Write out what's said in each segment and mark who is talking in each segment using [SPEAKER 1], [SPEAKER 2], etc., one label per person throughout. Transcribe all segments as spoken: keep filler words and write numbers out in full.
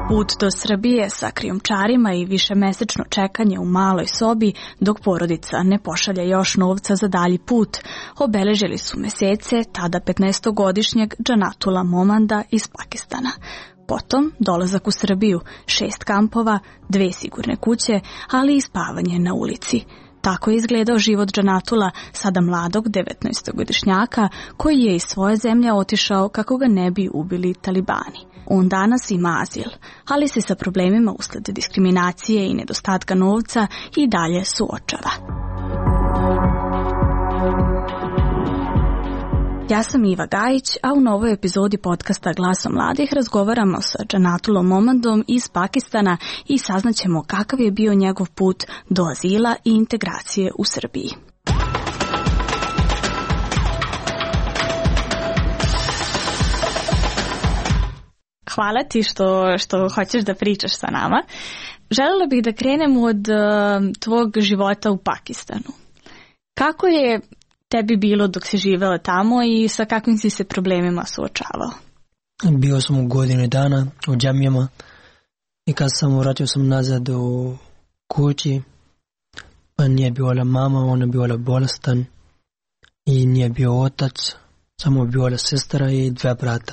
[SPEAKER 1] Put do Srbije sa krijumčarima i višemesečno čekanje u maloj sobi dok porodica ne pošalje još novca za dalji put obeležili su mesece tada petnaestogodišnjeg Džanatula Momanda iz Pakistana. Potom dolazak u Srbiju, šest kampova, dve sigurne kuće, ali i spavanje na ulici. Tako je izgledao život Džanatula, sada mladog devetnaestogodišnjaka, koji je iz svoje zemlje otišao kako ga ne bi ubili talibani. On danas ima azil, ali se sa problemima usled diskriminacije i nedostatka novca i dalje suočava. Ja sam Iva Gajić, a u novoj epizodi podcasta Glasom mladih razgovaramo sa Džanatulom Momandom iz Pakistana i saznaćemo kakav je bio njegov put do azila i integracije u Srbiji. Hvala ti što, što hoćeš da pričaš sa nama. Želela bih da krenem od uh, tvog života u Pakistanu. Kako je tebi bilo dok si živela tamo i sa kakvim si se problemima suočavao?
[SPEAKER 2] Bio sam u godinu dana u džamijama i kad sam vratio sam nazad u kući, pa nije bila mama, ona je bila bolestan i nije bio otac, samo je bila sestra i dva brata.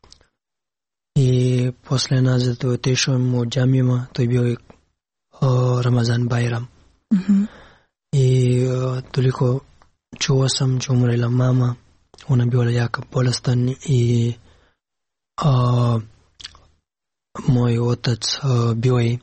[SPEAKER 2] I posle nazad otišao u džamijama, to je bio i o, Ramazan Bajram. Mm-hmm. I o, toliko čuo sam, će umrela mama, ona je bila jaka bolestan i o, moj otac o, bio je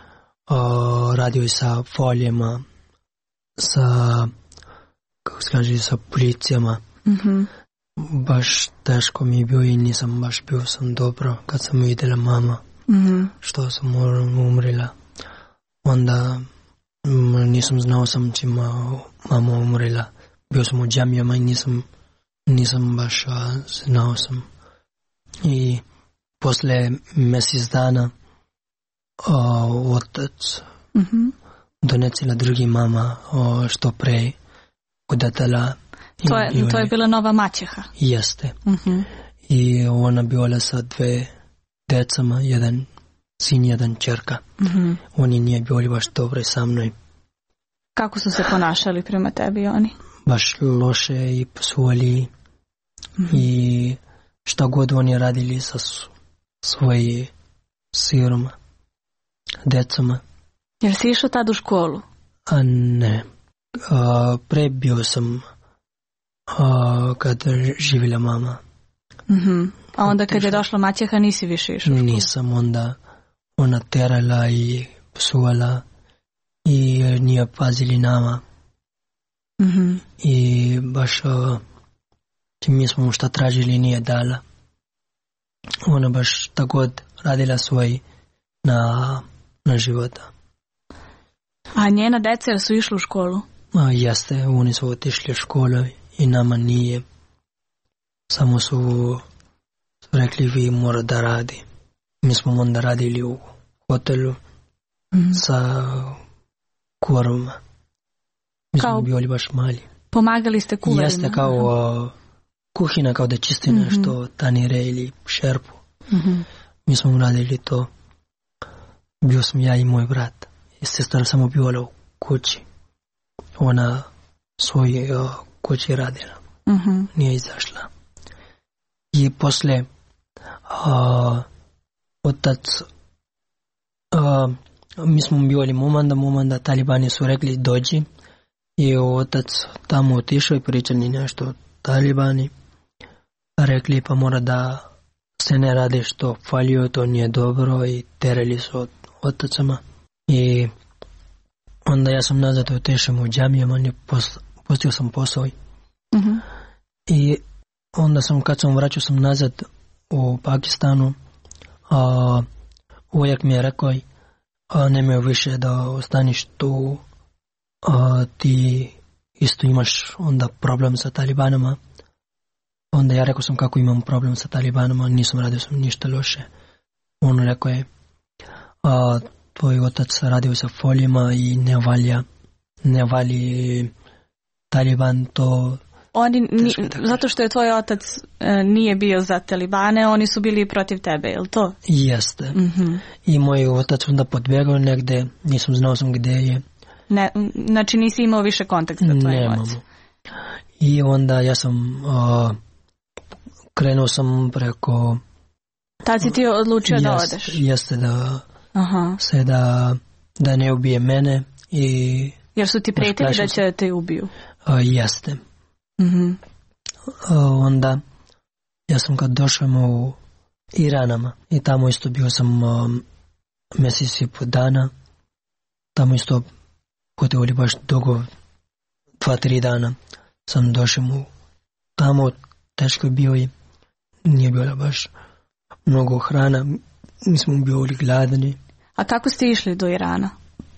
[SPEAKER 2] o, radio sa folijama, sa, kako se kaže, sa policijama. Mm-hmm. Baš teško mi je bio i nisam baš bio sam dobro kad sam vidjela mama, mm-hmm. što sam umrela. Onda m, nisam znao sam će ma, mama umrela. Bio sam u džamijama i nisam, nisam baš a, znao sam. I posle mjesec dana a, otac mm-hmm. donesila drugi mama a, što pre udatala.
[SPEAKER 1] To je, to je bila nova maćeha.
[SPEAKER 2] Jeste.
[SPEAKER 1] Uh-huh.
[SPEAKER 2] I ona bila sa dve decama, jedan sin, jedan čerka. Uh-huh. Oni nije bili baš dobri sa mnom.
[SPEAKER 1] Kako su se ponašali prema tebi oni?
[SPEAKER 2] Baš loše i psovali. Uh-huh. I šta god oni radili sa svojim siroma, decama.
[SPEAKER 1] Jer si išao tad u školu?
[SPEAKER 2] A ne. A, pre bio sam Uh, kad živjela mama.
[SPEAKER 1] Mm-hmm. A onda kad je došla maćeha nisi više išao u školu?
[SPEAKER 2] Nisam, onda ona terala i psuvala i nije pazili nama. Mm-hmm. I baš uh, mi smo šta tražili nije dala. Ona baš tako radila svoj na, na života.
[SPEAKER 1] A njena deca su išli u školu?
[SPEAKER 2] A, jeste, oni su otišli u školu i nama nije. Samo su rekli vi mora da radi. Mi smo onda radili u hotelu mm-hmm. sa kuvarima. Mi kao, smo bili baš mali.
[SPEAKER 1] Pomagali ste kuvarima?
[SPEAKER 2] Jeste kao uh, kuhina, kao da čistina mm-hmm. što tanire ili šerpu. Mm-hmm. Mi smo radili to. Bio sam ja i moj brat. I sestra samo bila u kući. Ona svoj uh, kući radila. Uh-huh. Nije izašla. I posle uh, otac uh, mi smo bili Momanda, Momanda talibani su rekli dođi i otac tamo otišao i pričali nešto talibani. Rekli pa mora da se ne radi što falio, to nije dobro i terali su od otacama. I onda ja sam nazad otišao u džamijama i postio sam posao. Uh-huh. I onda sam, kad sam vraćao sam nazad u Pakistanu, a, uvijek mi je rekao, a, nemoj više da ostaniš tu, a, ti isto imaš onda problem sa talibanama. Onda ja rekao sam kako imam problem sa talibanama, nisam radio sam ništa loše. On rekao je, a, tvoj otac radio sa folijama i ne valja, ne vali Taliban, to
[SPEAKER 1] oni, ni, zato što je tvoj otac e, nije bio za talibane, oni su bili protiv tebe, je li to?
[SPEAKER 2] Jeste.
[SPEAKER 1] Mm-hmm.
[SPEAKER 2] I moj otac onda podbjegao negde, nisam znao sam gde je.
[SPEAKER 1] Ne, znači nisi imao više kontakt sa tvojim ocem?
[SPEAKER 2] I onda ja sam uh, krenuo sam preko...
[SPEAKER 1] Tad si ti odlučio
[SPEAKER 2] jest,
[SPEAKER 1] da odeš?
[SPEAKER 2] Jeste da
[SPEAKER 1] Aha.
[SPEAKER 2] se da, da ne ubije mene i...
[SPEAKER 1] Jer su ti prijetili da će te ubiju?
[SPEAKER 2] Uh, jeste.
[SPEAKER 1] Mm-hmm.
[SPEAKER 2] Uh, onda ja sam kad došao u Iranama i tamo isto bio sam um, mjesec i po dana. Tamo isto putovali baš dugo, dva, tri dana sam došao mu tamo, teško je bio i nije bilo baš mnogo hrana, mi smo bili gladni.
[SPEAKER 1] A kako ste išli do Irana?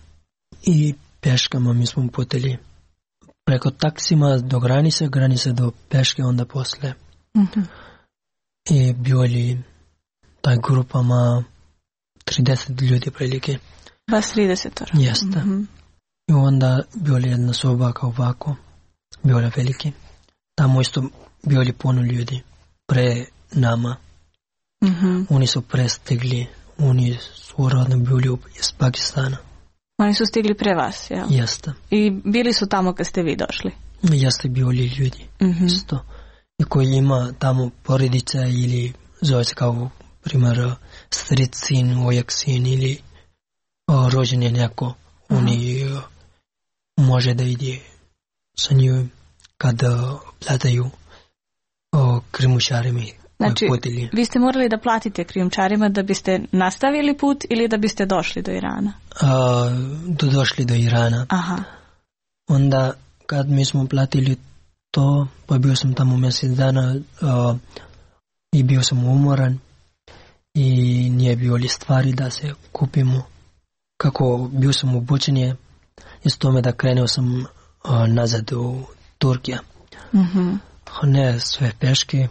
[SPEAKER 2] I peškama mi smo putili preko taksima do granice, granice do peške, onda posle.
[SPEAKER 1] Mm-hmm.
[SPEAKER 2] I bili taj grupama trideset ljudi prilike.
[SPEAKER 1] Vas trideset.
[SPEAKER 2] Jeste.
[SPEAKER 1] Mm-hmm.
[SPEAKER 2] I onda bili jedna soba kao ovako, bili veliki. Tamo isto bili puno ljudi pre nama.
[SPEAKER 1] Mm-hmm.
[SPEAKER 2] Oni su prestigli, oni su rodno bili iz Pakistana.
[SPEAKER 1] Oni su stigli pre vas, jel?
[SPEAKER 2] Jeste.
[SPEAKER 1] I bili su tamo kad ste vi došli?
[SPEAKER 2] Jeste bili ljudi,
[SPEAKER 1] mm-hmm.
[SPEAKER 2] isto. I koji ima tamo porodice ili zove se kao primjer stric sin, ojak sin ili o, rođen je neko. Uh-huh. Oni o, može da ide sa njim kada plataju krijumčarima.
[SPEAKER 1] Znači, vi ste morali da platite krijumčarima da biste nastavili put ili da biste došli do Irana?
[SPEAKER 2] A, do došli do Irana.
[SPEAKER 1] Aha.
[SPEAKER 2] Onda kad mi smo platili to, pa bio sam tamo mjesec dana uh, i bio sam umoran i nije bilo li stvari da se kupimo. Kako bio sam obučen je iz tome da krenuo sam uh, nazad u Turkija.
[SPEAKER 1] Mm-hmm.
[SPEAKER 2] Ne sve peške,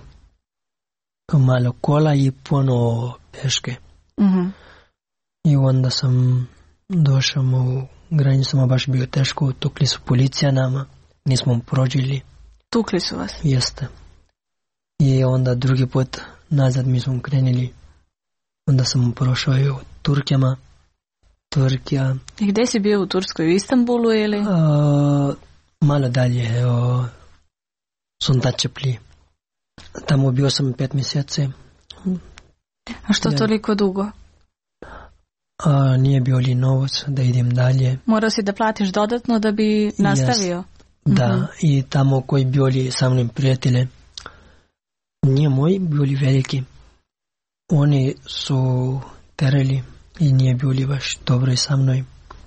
[SPEAKER 2] malo kola i puno peške.
[SPEAKER 1] Mm-hmm.
[SPEAKER 2] I onda sam došao u granicama, baš bio teško, tukli su policija nama, nismo prođili.
[SPEAKER 1] Tukli su vas?
[SPEAKER 2] Jeste. I onda drugi put nazad mi smo krenuli. Onda sam prošao u Turkijama. Turkija.
[SPEAKER 1] I gdje si bio u Turskoj? U Istanbulu ili?
[SPEAKER 2] A, malo dalje. O, Suntačepli. Tamo bio sam pet mjeseci.
[SPEAKER 1] A što ja. Toliko dugo?
[SPEAKER 2] A, nije bio li novac da idem dalje.
[SPEAKER 1] Morao si da platiš dodatno da bi nastavio?
[SPEAKER 2] Yes. Da, mm-hmm. I tamo koji bili sa mnom prijatelje, nije moji bili veliki. Oni su terali i nije bili baš dobro sa mnom.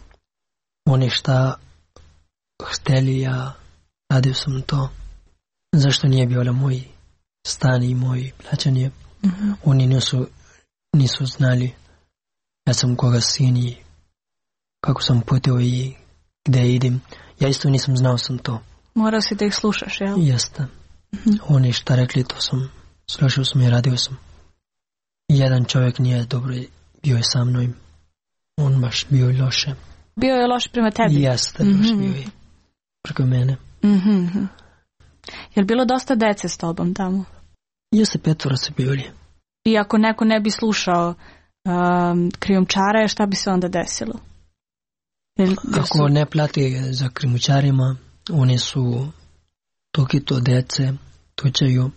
[SPEAKER 2] Oni šta hteli, ja radio sam to. Zašto nije bilo moj stan i moj plaćanje?
[SPEAKER 1] Mm-hmm.
[SPEAKER 2] Oni nisu, nisu znali. Ja sam koga sin i kako sam putio i gdje idem. Ja isto nisam znao sam to.
[SPEAKER 1] Morao si da ih slušaš, jel?
[SPEAKER 2] Jeste.
[SPEAKER 1] Mm-hmm.
[SPEAKER 2] Oni šta rekli, to sam slušao sam i radio sam. Jedan čovjek nije dobro bio je sa mnom. On baš bio je loše.
[SPEAKER 1] Bio je loš prema tebi?
[SPEAKER 2] Jeste,
[SPEAKER 1] mm-hmm.
[SPEAKER 2] baš bio je preko mene.
[SPEAKER 1] Mm-hmm. Je li bilo dosta dece s tobom tamo?
[SPEAKER 2] Jeste, petvora su bili.
[SPEAKER 1] I ako neko ne bi slušao um, krijumčare, šta bi se onda desilo? Jel,
[SPEAKER 2] Ako
[SPEAKER 1] su...
[SPEAKER 2] ne plati za krijumčarima, oni su toki to dece tučaju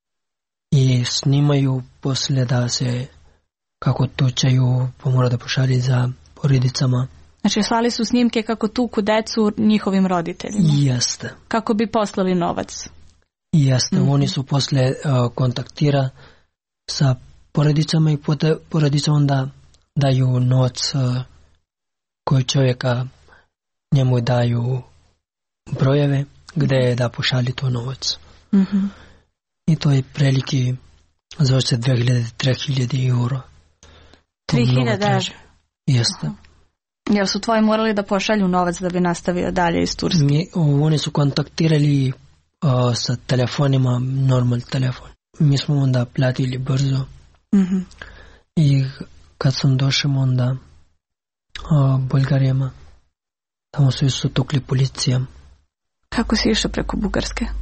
[SPEAKER 2] i snimaju poslije da se kako tučaju, pa mora da pošalje za porodicama.
[SPEAKER 1] Znači slali su snimke kako tuku decu njihovim roditeljima?
[SPEAKER 2] Jeste.
[SPEAKER 1] Kako bi poslali novac?
[SPEAKER 2] Jeste,
[SPEAKER 1] mm-hmm.
[SPEAKER 2] oni su poslije uh, kontaktira sa porodicama i porodica onda daju novac uh, koji čovjeka njemu daju brojeve gdje da pošalje to novac.
[SPEAKER 1] Mm-hmm.
[SPEAKER 2] I to je prilike zove se dve hiljade do tri hiljade euro.
[SPEAKER 1] tri hiljade?
[SPEAKER 2] Jeste.
[SPEAKER 1] Uh-huh. Jel su tvoji morali da pošalju novac da bi nastavio dalje iz Turske?
[SPEAKER 2] Mi, oni su kontaktirali uh, sa telefonima, normal telefon. Mi smo onda platili brzo.
[SPEAKER 1] Mm-hmm.
[SPEAKER 2] I kad sam došao onda uh, Bulgarijama, tamo su isto tukli policija.
[SPEAKER 1] Kako si išao preko Bugarske?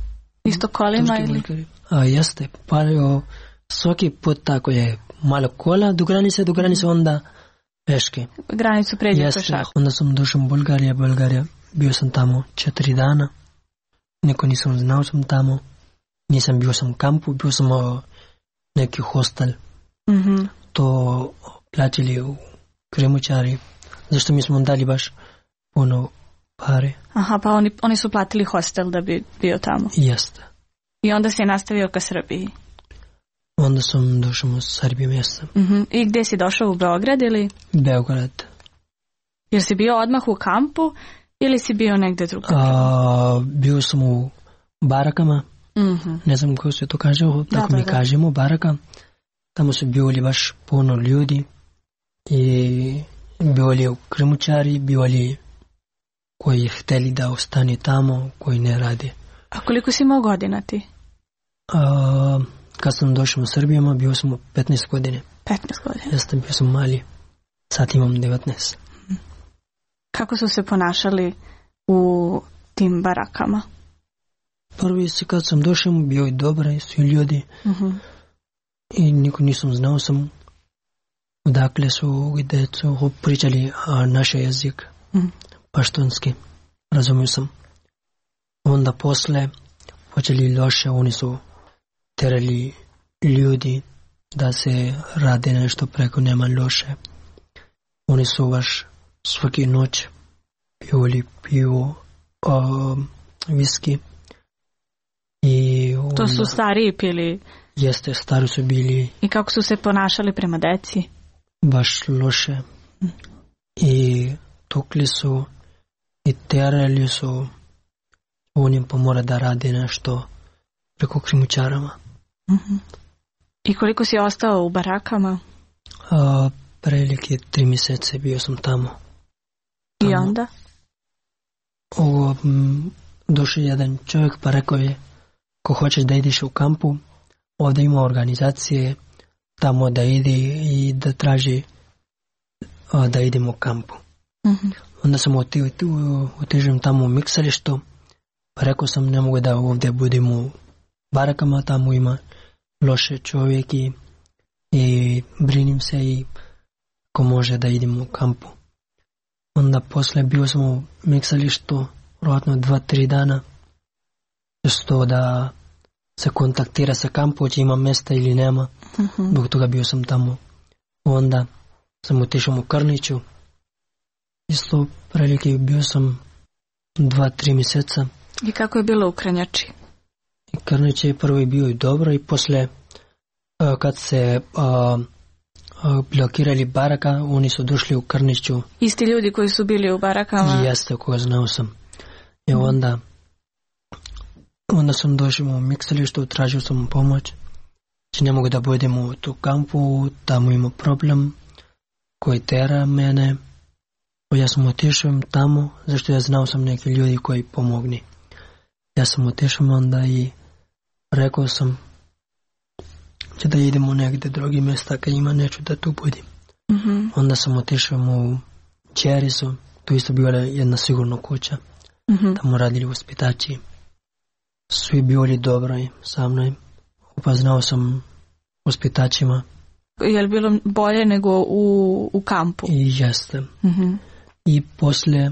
[SPEAKER 1] Isto kolima ili?
[SPEAKER 2] A, jeste, pa o, svaki put tako je malo kola do granice, do granice onda peške.
[SPEAKER 1] Granicu pređe
[SPEAKER 2] jeste,
[SPEAKER 1] pešak.
[SPEAKER 2] Onda sam došao u Bulgarija, Bulgarija, bio sam tamo četiri dana, niko nisam znao sam tamo, nisam bio sam u kampu, bio sam u neki hostel,
[SPEAKER 1] Mm-hmm.
[SPEAKER 2] to platili u Krimučari, zašto mi smo dali baš puno pare.
[SPEAKER 1] Aha, pa oni, oni su platili hostel da bi bio tamo.
[SPEAKER 2] Jeste.
[SPEAKER 1] I onda si je nastavio ka Srbiji.
[SPEAKER 2] Onda sam došao u Srbiju mjesta.
[SPEAKER 1] Mm-hmm. I gdje si došao, u Beograd ili?
[SPEAKER 2] Beograd.
[SPEAKER 1] Jer si bio odmah u kampu ili si bio negdje drugdje?
[SPEAKER 2] A, bio sam u barakama,
[SPEAKER 1] Mm-hmm.
[SPEAKER 2] ne znam kako se to kaže, tako
[SPEAKER 1] da,
[SPEAKER 2] mi
[SPEAKER 1] da.
[SPEAKER 2] kažemo, baraka. Tamo su bili baš puno ljudi i bili u Krimučari, bili koji htjeli da ostane tamo, koji ne rade.
[SPEAKER 1] A koliko si imao godina ti?
[SPEAKER 2] A, kad sam došao u Srbiju, bio sam u petnaest godine.
[SPEAKER 1] petnaest godina.
[SPEAKER 2] Jeste, bio sam mali. Sad imam devetnaest.
[SPEAKER 1] Kako su se ponašali u tim barakama?
[SPEAKER 2] Prvi se kad sam došao, bio je dobri, svi ljudi.
[SPEAKER 1] Mm-hmm.
[SPEAKER 2] I niko nisam znao sam odakle su, gdje su pričali a, naš jezik,
[SPEAKER 1] Mm.
[SPEAKER 2] paštunski, razumio sam. Onda posle počeli loše, oni su terali ljudi da se rade nešto preko nema loše. Oni su baš svaki noć pili pivo, um, viski. I onda,
[SPEAKER 1] To su stariji pili.
[SPEAKER 2] Jeste, stari su bili
[SPEAKER 1] I kako su se ponašali prema deci?
[SPEAKER 2] baš loše. I tukli su i terali su. Oni pa mora da radi nešto preko Krimučarama.
[SPEAKER 1] Mm-hmm. I koliko si ostao u barakama?
[SPEAKER 2] A, prilike tri mjesece bio sam tamo.
[SPEAKER 1] I
[SPEAKER 2] Tamo.
[SPEAKER 1] onda?
[SPEAKER 2] Ovo, m, došao jedan čovjek pa rekao je, ko hoćeš da ideš u kampu, ovdje ima organizacije tamo da ide i da traži a, da idemo u kampu.
[SPEAKER 1] Mm-hmm.
[SPEAKER 2] Onda sam otižem tamo u miksalištu, pa rekao sam ne mogu da ovdje budem u barakama, tamo ima loše čovjek i, i brinim se i ko može da idem u kampu. Onda posle bio sam u miksalištu vjerojatno dva, tri dana, što da se kontaktira sa kampu, će ima mjesta ili nema.
[SPEAKER 1] Mm-hmm.
[SPEAKER 2] Zbog toga bio sam tamo. Onda sam otišao u Krniću. Isto prilike bio sam dva, tri mjeseca.
[SPEAKER 1] I kako je bilo u Krnjači?
[SPEAKER 2] I Krnić je prvo bio i dobro i posle a, kad se a, a, blokirali baraka, oni su došli u Krniću.
[SPEAKER 1] Isti ljudi koji su bili u barakama?
[SPEAKER 2] Jeste, koga znao sam. I onda onda sam došao u miksalištu, tražio sam pomoć. Či ne mogu da budem u tu kampu, tamo ima problem koji tera mene. Ja sam otišao tamo, zašto ja znao sam neki ljudi koji pomogni. Ja sam otišao onda i rekao sam će da idemo negdje drugi mjesta kad ima neću da tu budem.
[SPEAKER 1] Mm-hmm.
[SPEAKER 2] Onda sam otišao u Čerisu, tu isto bila jedna sigurna kuća.
[SPEAKER 1] Mm-hmm.
[SPEAKER 2] Tamo radili uspitači. Svi bili dobri sa mnom. Upoznao sam uspitačima.
[SPEAKER 1] Je li bilo bolje nego u, u kampu?
[SPEAKER 2] I jeste.
[SPEAKER 1] Mm-hmm.
[SPEAKER 2] I posle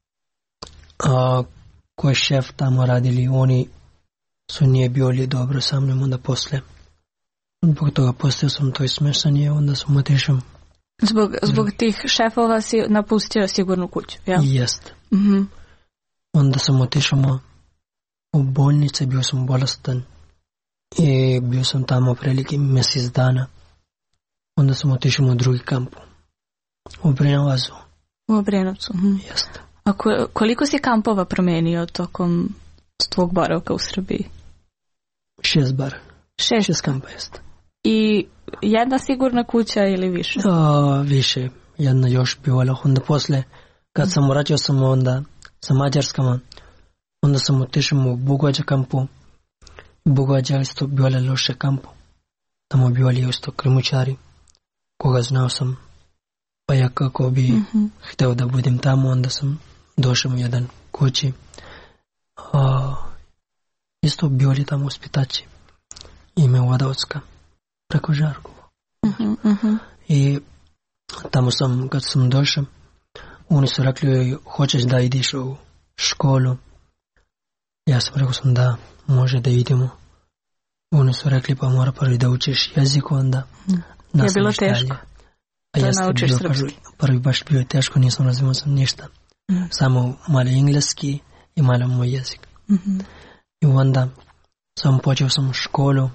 [SPEAKER 2] a, koji šef tamo radili, oni su nije bili dobro sa mnom, onda posle. Zbog toga postao sam to smešanje, onda sam otišao.
[SPEAKER 1] Zbog, zbog tih šefova si napustio sigurnu kuću, jel?
[SPEAKER 2] I jeste.
[SPEAKER 1] Mm-hmm.
[SPEAKER 2] Onda sam otišao u bolnice, bio sam bolestan i bio sam tamo prilike mjesec dana. Onda sam otišao u drugi kamp, u Brenovazu.
[SPEAKER 1] U Obrenovcu. Mm-hmm.
[SPEAKER 2] Jeste.
[SPEAKER 1] A ko, koliko si kampova promenio tokom tvog boravka u Srbiji?
[SPEAKER 2] Šest bar.
[SPEAKER 1] Šest?
[SPEAKER 2] Šest kampa jeste.
[SPEAKER 1] I jedna sigurna kuća ili više?
[SPEAKER 2] A, više, jedna još bila. Onda posle, kad sam vraćao sam onda sa Mađarskama, onda sam otišao u Bugođa kampu. Bugođa isto bila loše kampu. Tamo bili isto Krimučari, koga znao sam. Pa ja kako bi
[SPEAKER 1] mm-hmm.
[SPEAKER 2] htio da budem tamo, onda sam došao u jedan kući. A, isto isto bili tamo uspitači. Ime Vodovska, preko Žarkova.
[SPEAKER 1] Uh-huh, uh-huh.
[SPEAKER 2] I tamo sam, kad sam došao, oni su rekli, hoćeš da ideš u školu? Ja sam rekao sam da, može da idemo. Oni su rekli, pa mora prvi da učiš jezik, onda
[SPEAKER 1] mm. Je bilo teško
[SPEAKER 2] da naučiš srpski? Prvi, prvi baš bio teško, nisam razumio sam ništa. Mm. Samo malo engleski i malo moj jezik.
[SPEAKER 1] Mm-hmm.
[SPEAKER 2] I onda sam počeo sam u školu.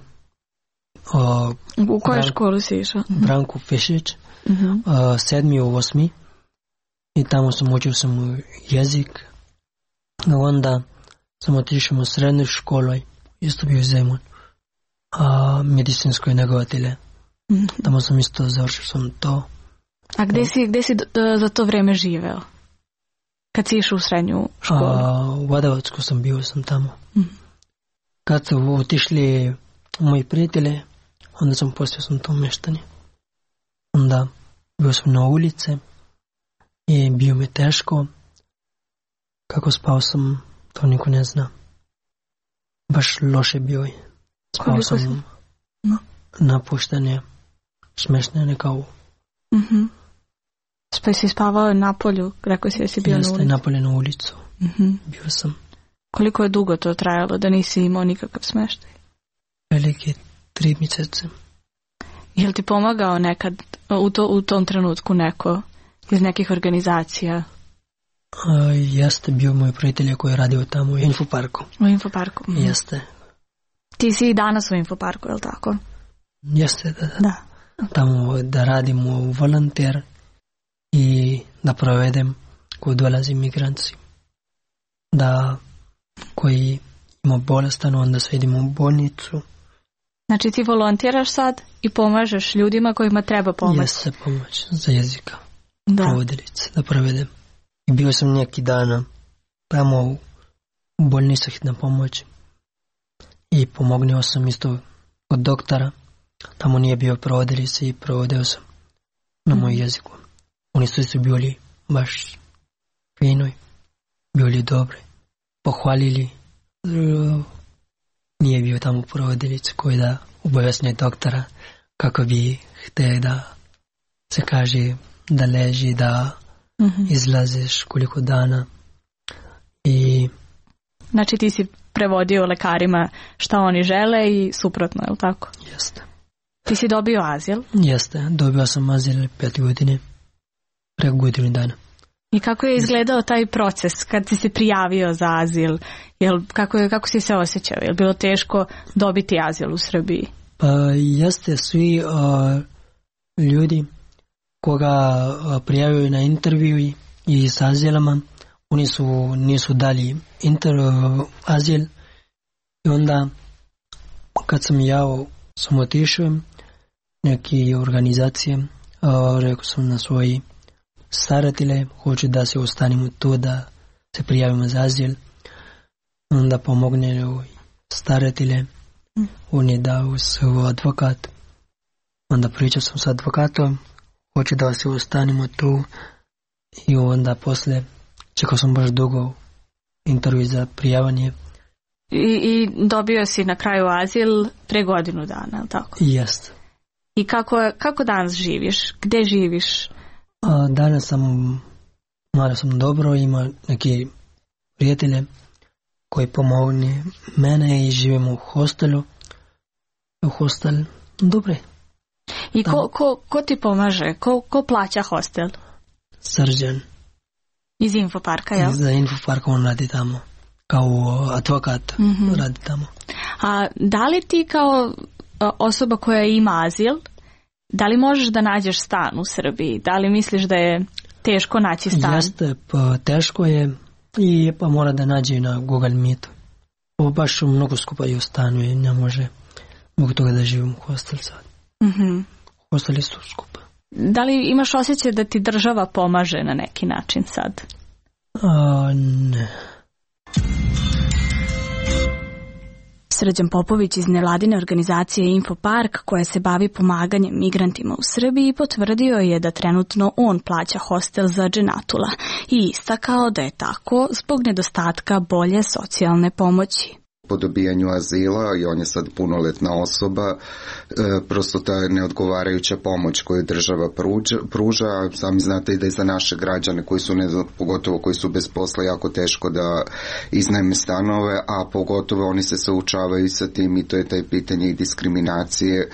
[SPEAKER 2] Uh,
[SPEAKER 1] u kojoj školu si išao?
[SPEAKER 2] Branku Fišić,
[SPEAKER 1] mm-hmm.
[SPEAKER 2] uh, sedmi u osmi. I tamo sam učio sam jezik. I onda sam otišao u srednju školu, isto bio Zemun, a medicinskoj negovatelje. Mm-hmm. Tamo sam isto završio sam to.
[SPEAKER 1] A gde si, gde si za to vreme živeo? Kad si išao u srednju školu?
[SPEAKER 2] A, u Vodovacku sam bio sam tamo.
[SPEAKER 1] Mm-hmm.
[SPEAKER 2] Kad su otišli moji prijatelji, onda sam postao sam to meštanje. Onda bio sam na ulici i bio mi teško. Kako spao sam, to niko ne zna. Baš loše bio je. Spao sam
[SPEAKER 1] no.
[SPEAKER 2] napuštanje, smešne kao.
[SPEAKER 1] Mm-hmm. Pa si spavao na polju, rekao si da si bio
[SPEAKER 2] Jeste,
[SPEAKER 1] na ulici?
[SPEAKER 2] na polju na ulicu.
[SPEAKER 1] Mm-hmm.
[SPEAKER 2] Bio sam.
[SPEAKER 1] Koliko je dugo to trajalo da nisi imao nikakav smeštaj?
[SPEAKER 2] Velike tri mjesece.
[SPEAKER 1] Je li ti pomagao nekad u, to, u tom trenutku neko iz nekih organizacija?
[SPEAKER 2] A, jeste bio moj prijatelj koji je radio tamo u Infoparku.
[SPEAKER 1] U Infoparku? Mm-hmm.
[SPEAKER 2] Jeste.
[SPEAKER 1] Ti si i danas u Infoparku, je li tako?
[SPEAKER 2] Jeste, da, da.
[SPEAKER 1] Da.
[SPEAKER 2] Tamo da radim u volonter i da provedem koji dolazi migranci. Da koji ima bolestan, onda se idemo u bolnicu.
[SPEAKER 1] Znači ti volontiraš sad i pomažeš ljudima kojima treba pomoć?
[SPEAKER 2] Jeste pomoć za jezika.
[SPEAKER 1] Da.
[SPEAKER 2] Provodilice, da provedem. I bio sam neki dana tamo u bolnici hitna pomoć. I pomognio sam isto od doktora. Tamo nije bio provodilice i provodio sam na moj mm. jeziku. Oni su su bili baš finoj, bili dobri, pohvalili. Nije bio tamo provodilice koji da obavesne doktora kako bi htio da se kaže da leži, da mm-hmm. izlaziš koliko dana. I
[SPEAKER 1] znači ti si prevodio lekarima šta oni žele i suprotno, je li tako?
[SPEAKER 2] Jeste.
[SPEAKER 1] Ti si dobio azil?
[SPEAKER 2] Jeste, dobio sam azil pet godine, preko godinu dana.
[SPEAKER 1] I kako je izgledao taj proces kad si se prijavio za azil? Jel, kako, je, kako si se osjećao? Je li bilo teško dobiti azil u Srbiji?
[SPEAKER 2] Pa jeste, svi uh, ljudi koga uh, prijavio na intervju i s azilama, oni su, nisu dali inter, uh, azil. I onda kad sam ja sam otišao neke organizacije, uh, rekao sam na svoji staratelje, hoću da se ostanemo tu, da se prijavimo za azil. Onda pomogne staratelje, mm. on je dao svoj advokat. Onda pričao sam s advokatom, hoću da se ostanemo tu. I onda posle čekao sam baš dugo intervju za prijavanje.
[SPEAKER 1] I, i dobio si na kraju azil pre godinu dana, je tako?
[SPEAKER 2] Jest.
[SPEAKER 1] I kako, kako danas živiš? Gde živiš?
[SPEAKER 2] A, danas sam, malo sam dobro, ima neki prijatelje koji pomogne mene i živimo u hostelu. U hostel, dobre.
[SPEAKER 1] I ko, ko, ko ti pomaže? Ko, ko plaća hostel?
[SPEAKER 2] Srđan.
[SPEAKER 1] Iz Infoparka, jel?
[SPEAKER 2] Iz Infoparka on radi tamo. Kao advokat mm-hmm. radi tamo.
[SPEAKER 1] A da li ti kao osoba koja ima azil, da li možeš da nađeš stan u Srbiji? Da li misliš da je teško naći stan?
[SPEAKER 2] Jeste, pa teško je i pa mora da nađe na Google Meet. Ovo baš mnogo skupa je u stanu i ne može mogu toga da živim u hostel sad.
[SPEAKER 1] Mm-hmm.
[SPEAKER 2] Hosteli su skupa.
[SPEAKER 1] Da li imaš osjećaj da ti država pomaže na neki način sad?
[SPEAKER 2] A, ne.
[SPEAKER 1] Srđan Popović iz nevladine organizacije Infopark, koja se bavi pomaganjem migrantima u Srbiji, potvrdio je da trenutno on plaća hostel za Dženatula i istakao da je tako zbog nedostatka bolje socijalne pomoći.
[SPEAKER 3] po dobijanju azila i on je sad punoletna osoba. E, prosto ta neodgovarajuća pomoć koju država pruža, pruža. Sami znate i da je za naše građane koji su, ne, pogotovo koji su bez posla, jako teško da iznajme stanove, a pogotovo oni se suočavaju sa tim i to je taj pitanje i diskriminacije.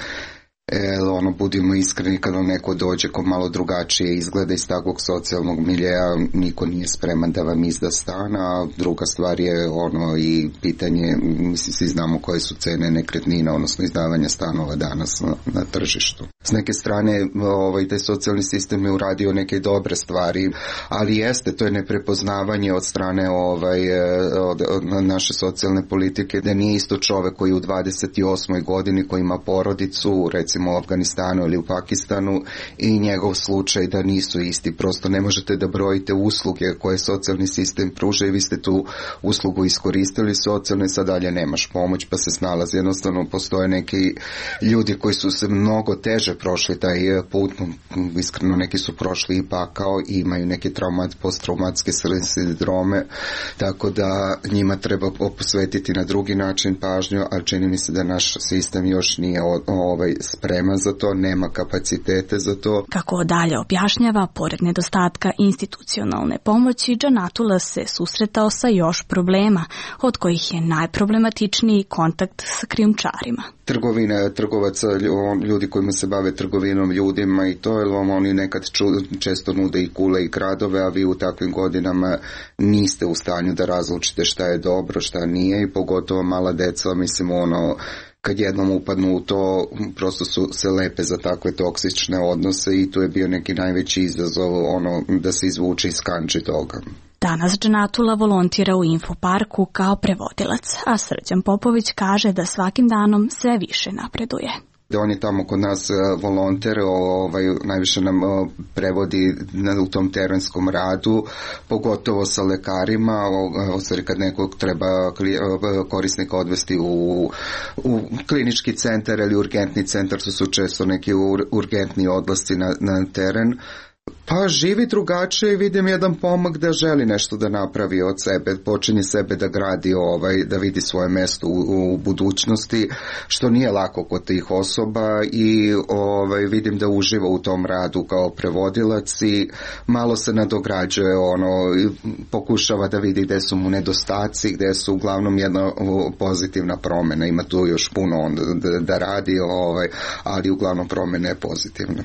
[SPEAKER 3] E, ono, budimo iskreni, kad vam neko dođe ko malo drugačije izgleda iz takvog socijalnog miljeja, niko nije spreman da vam izda stan, a druga stvar je ono i pitanje, mislim, svi znamo koje su cene nekretnina, odnosno izdavanja stanova danas na, na tržištu. S neke strane, ovaj, taj socijalni sistem je uradio neke dobre stvari, ali jeste, to je neprepoznavanje od strane ovaj, od, od naše socijalne politike, da nije isto čovek koji u dvadeset osmoj godini koji ima porodicu, recimo u Afganistanu ili u Pakistanu, i njegov slučaj da nisu isti. Prosto ne možete da brojite usluge koje socijalni sistem pruža i vi ste tu uslugu iskoristili socijalno i sad dalje nemaš pomoć pa se snalazi. Jednostavno postoje neki ljudi koji su se mnogo teže prošli taj put, iskreno neki su prošli i pakao i imaju neke traumat, posttraumatske sindrome, tako da njima treba posvetiti na drugi način pažnju, ali čini mi se da naš sistem još nije ovaj spreman za to, nema kapacitete za to.
[SPEAKER 1] Kako dalje objašnjava, pored nedostatka institucionalne pomoći, Džanatullah se susretao sa još problema, od kojih je najproblematičniji kontakt sa krijumčarima.
[SPEAKER 3] Trgovina trgovaca, ljudi kojima se bave trgovinom ljudima i to, jer vam oni nekad ču, često nude i kule i gradove, a vi u takvim godinama niste u stanju da razlučite šta je dobro, šta nije, i pogotovo mala deca, mislim, ono, kad jednom upadnu u to, prosto su se lepe za takve toksične odnose i tu je bio neki najveći izazov, ono, da se izvuče iz kanči toga.
[SPEAKER 1] Danas Džanatullah volontira u Infoparku kao prevodilac, a Srđan Popović kaže da svakim danom sve više napreduje.
[SPEAKER 3] On je tamo kod nas volonter, ovaj, najviše nam prevodi u tom terenskom radu, pogotovo sa lekarima, ostvari kad nekog treba korisnika odvesti u, u klinički centar ili urgentni centar, to su često neki urgentni odlasci na, na teren. Pa živi drugačije i vidim jedan pomak da želi nešto da napravi od sebe, počinje sebe da gradi, ovaj, da vidi svoje mesto u, u budućnosti, što nije lako kod tih osoba, i ovaj, vidim da uživa u tom radu kao prevodilac i malo se nadograđuje, ono, pokušava da vidi gde su mu nedostaci, gde su uglavnom jedna pozitivna promjena, ima tu još puno on da, da radi, ovaj, ali uglavnom promjena je pozitivna.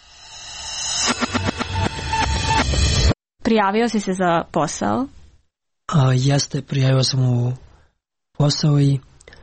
[SPEAKER 1] Prijavio si se za posao?
[SPEAKER 2] A, jeste, prijavio sam u posao i,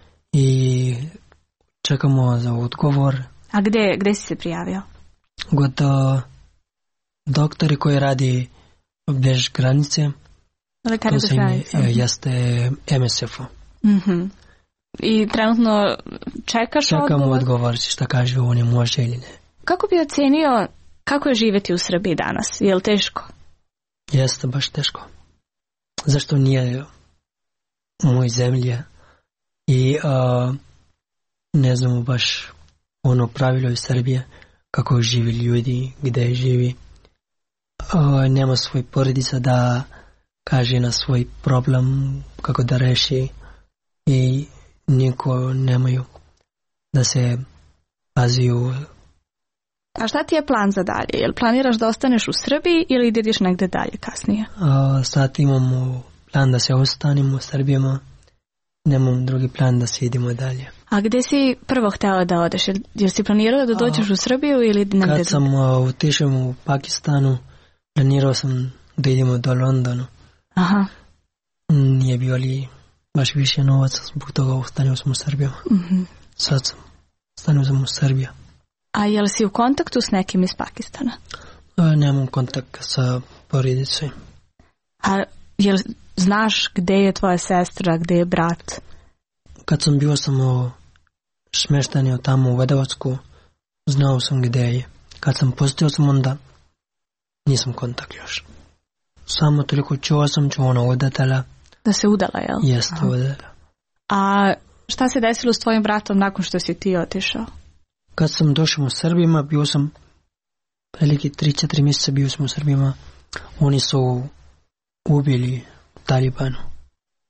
[SPEAKER 2] i čekamo za odgovor.
[SPEAKER 1] A gde, gde si se prijavio?
[SPEAKER 2] Kod uh, doktori koji radi bez granice.
[SPEAKER 1] Lekari bez granice.
[SPEAKER 2] Im, jeste em es ef.
[SPEAKER 1] Mm-hmm. I trenutno čekaš
[SPEAKER 2] Čekamo odgovor?
[SPEAKER 1] Čekamo
[SPEAKER 2] odgovor, šta kaže on je može ili ne.
[SPEAKER 1] Kako bi ocenio kako je živjeti u Srbiji danas? Je li teško?
[SPEAKER 2] Jeste baš teško. Zašto nije u mojoj zemlji i uh, ne znamo baš ono pravilo iz Srbije kako živi ljudi, gdje živi. Uh, nema svoj porodica da kaže na svoj problem kako da reši i niko nemaju da se paziju.
[SPEAKER 1] A šta ti je plan za dalje? Jel planiraš da ostaneš u Srbiji ili ideš negdje dalje kasnije?
[SPEAKER 2] A, sad imamo plan da se ostanemo u Srbijama. Nemam drugi plan da se idemo dalje.
[SPEAKER 1] A gdje si prvo htjela da odeš? Jel si planirala da dođeš a, u Srbiju ili negdje?
[SPEAKER 2] Kad sam otišao u Pakistanu, planirao sam da idemo do Londonu.
[SPEAKER 1] Aha.
[SPEAKER 2] Nije bio li baš više novaca, zbog toga ostanio sam u Srbijama. Mm-hmm. Sad sam ostanio sam u Srbiji.
[SPEAKER 1] A jel si u kontaktu s nekim iz Pakistana?
[SPEAKER 2] A, nemam kontakt sa porodicom.
[SPEAKER 1] A jel znaš gdje je tvoja sestra, gdje je brat?
[SPEAKER 2] Kad sam bio samo smješten tamo u Vedavacku, znao sam gdje je. Kad sam postao sam onda, nisam kontakt još. Samo toliko čuo sam, čuo ona udala.
[SPEAKER 1] Da se udala, jel?
[SPEAKER 2] Jeste, udala.
[SPEAKER 1] A šta se desilo s tvojim bratom nakon što si ti otišao?
[SPEAKER 2] Kad sam došao u Srbima, bio sam prilike tri četiri mjeseca bio sam u Srbima. Oni su ubili Talibanu.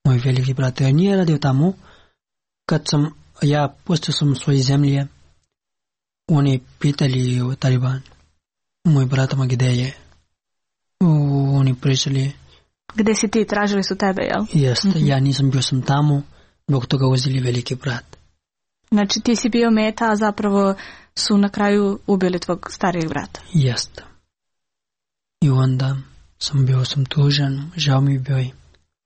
[SPEAKER 2] moj veliki brat. Ja nije radio tamo. Kad sam, ja pustio sam svoje zemlje, oni pitali u Taliban, moj bratama gdje je. U, oni pričali.
[SPEAKER 1] Gdje si ti, tražili su tebe, jel?
[SPEAKER 2] Jeste, mm-hmm. Ja nisam bio sam tamo, zbog toga uzeli veliki brat.
[SPEAKER 1] Znači ti si bio meta, a zapravo su na kraju ubili tvog starijeg brata.
[SPEAKER 2] Jeste. I onda sam bio sam tužan, žao mi bio i...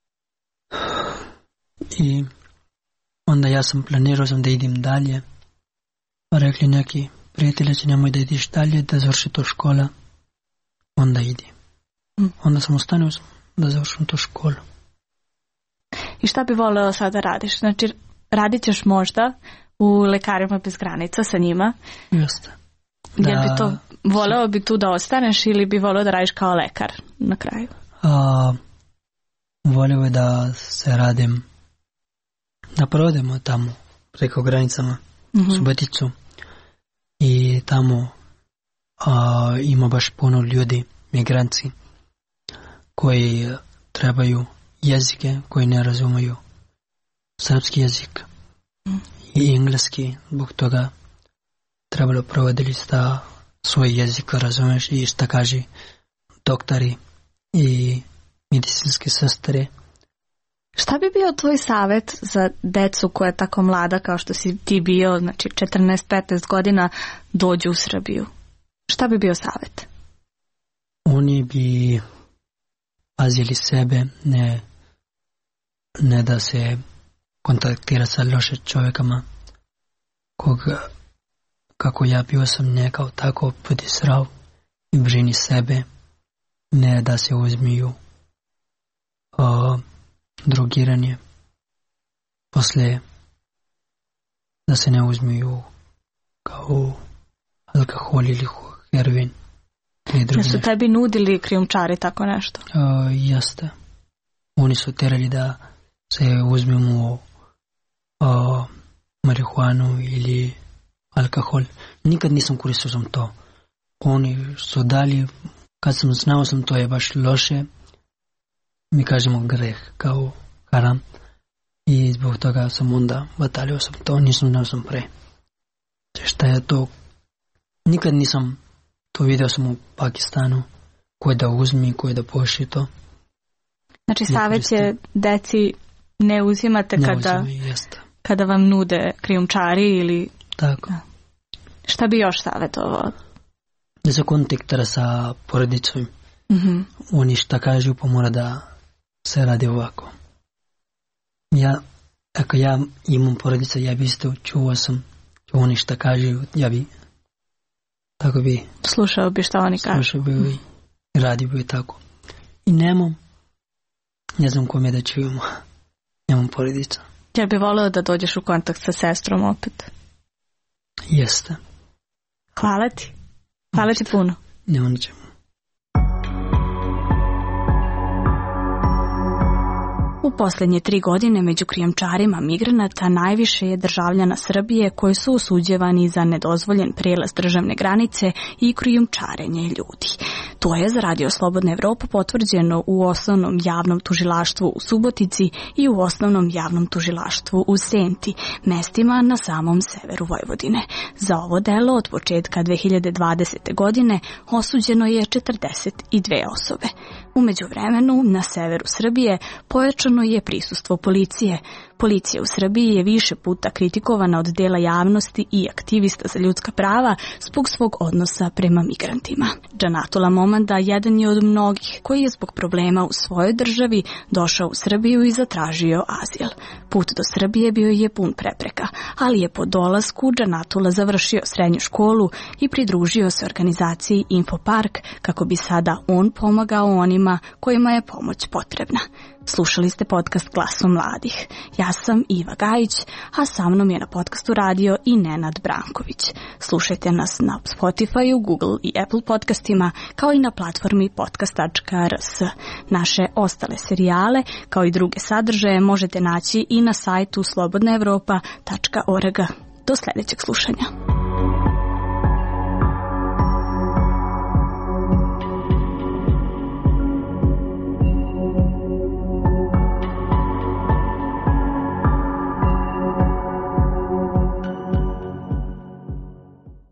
[SPEAKER 2] I onda ja sam planirao sam da idem dalje. Pa rekli neki prijatelji, nemoj da ideš dalje, da završi to škola. Onda idi. Mm. Onda sam ostanio da završim to školu.
[SPEAKER 1] I šta bi voleo sad da radiš? Znači, radit ćeš možda u Lekarima bez granica sa njima.
[SPEAKER 2] Jeste.
[SPEAKER 1] Da, Jel bi to, voleo bi tu da ostaneš ili bi voleo da radiš kao lekar na kraju?
[SPEAKER 2] A, voleo bi da se radim, da provodimo tamo preko granicama, mm-hmm. Suboticu. I tamo a, ima baš puno ljudi, migranci, koji trebaju jezike, koji ne razumiju srpski jezik mm. i engleski, zbog toga trebalo provoditi sta svoj jezik, razumeš, i šta kaže doktori i medicinske sestre.
[SPEAKER 1] Šta bi bio tvoj savjet za decu koja je tako mlada kao što si ti bio, znači četrnaest petnaest godina, dođu u Srbiju? Šta bi bio savjet?
[SPEAKER 2] Oni bi pazili sebe, ne, ne da se kontaktira sa loše čovjekama, koga, kako ja bio sam nekao tako budi zdrav i brini sebe, ne da se uzmiju o, drogiranje, posle da se ne uzmiju kao alkohol ili heroin.
[SPEAKER 1] Da su tebi nudili krijumčari tako nešto?
[SPEAKER 2] Uh, jeste. Oni su terali da se uzmemo uh, marihuanu ili alkohol. Nikad nisam koristio sam to. Oni su dali, kad sam znao sam to je baš loše, mi kažemo greh, kao haram. I zbog toga sam onda batalio sam to, nisam znao sam pre. Šta je to? Nikad nisam to vidio sam u Pakistanu, koje da uzmi, koje da pošli to.
[SPEAKER 1] Znači savjet je deci ne uzimate
[SPEAKER 2] ne
[SPEAKER 1] kada,
[SPEAKER 2] uzimi,
[SPEAKER 1] kada vam nude krijumčari ili...
[SPEAKER 2] Tako.
[SPEAKER 1] Da. Šta bi još savjetovao?
[SPEAKER 2] Da se kontaktira sa porodicom.
[SPEAKER 1] Mm-hmm.
[SPEAKER 2] Oni šta kažu pa mora da se radi ovako. Ja, ako ja imam porodica, ja bi isto čuo sam, oni šta kažu, ja bi tako bi
[SPEAKER 1] slušao bi šta oni kažu.
[SPEAKER 2] Slušao bi i radio bi tako. I nemam, ne znam kome da čujemo, nemam porodica.
[SPEAKER 1] Ja bi voleo da dođeš u kontakt sa sestrom opet.
[SPEAKER 2] Jeste.
[SPEAKER 1] Hvala ti. Hvala ti puno.
[SPEAKER 2] Nema ničemu.
[SPEAKER 1] U posljednje tri godine među krijumčarima migranata najviše je državljana Srbije koji su osuđivani za nedozvoljen prijelaz državne granice i krijumčarenje ljudi. To je za Radio Slobodna Evropa potvrđeno u osnovnom javnom tužilaštvu u Subotici i u osnovnom javnom tužilaštvu u Senti, mestima na samom severu Vojvodine. Za ovo delo od početka dve hiljade dvadesete. godine osuđeno je četrdeset dve osobe. U međuvremenu na severu Srbije pojačano je prisustvo policije. Policija u Srbiji je više puta kritikovana od dela javnosti i aktivista za ljudska prava zbog svog odnosa prema migrantima. Džanatula Momanda jedan je od mnogih koji je zbog problema u svojoj državi došao u Srbiju i zatražio azil. Put do Srbije bio je pun prepreka, ali je po dolasku Džanatula završio srednju školu i pridružio se organizaciji Infopark kako bi sada on pomagao onima kojima je pomoć potrebna. Slušali ste podcast Glasom mladih. Ja sam Iva Gajić, a sa mnom je na podcastu radio i Nenad Branković. Slušajte nas na Spotify, Google i Apple podcastima, kao i na platformi podcast tačka r s. Naše ostale serijale, kao i druge sadržaje, možete naći i na sajtu slobodna evropa tačka org. Do sljedećeg slušanja.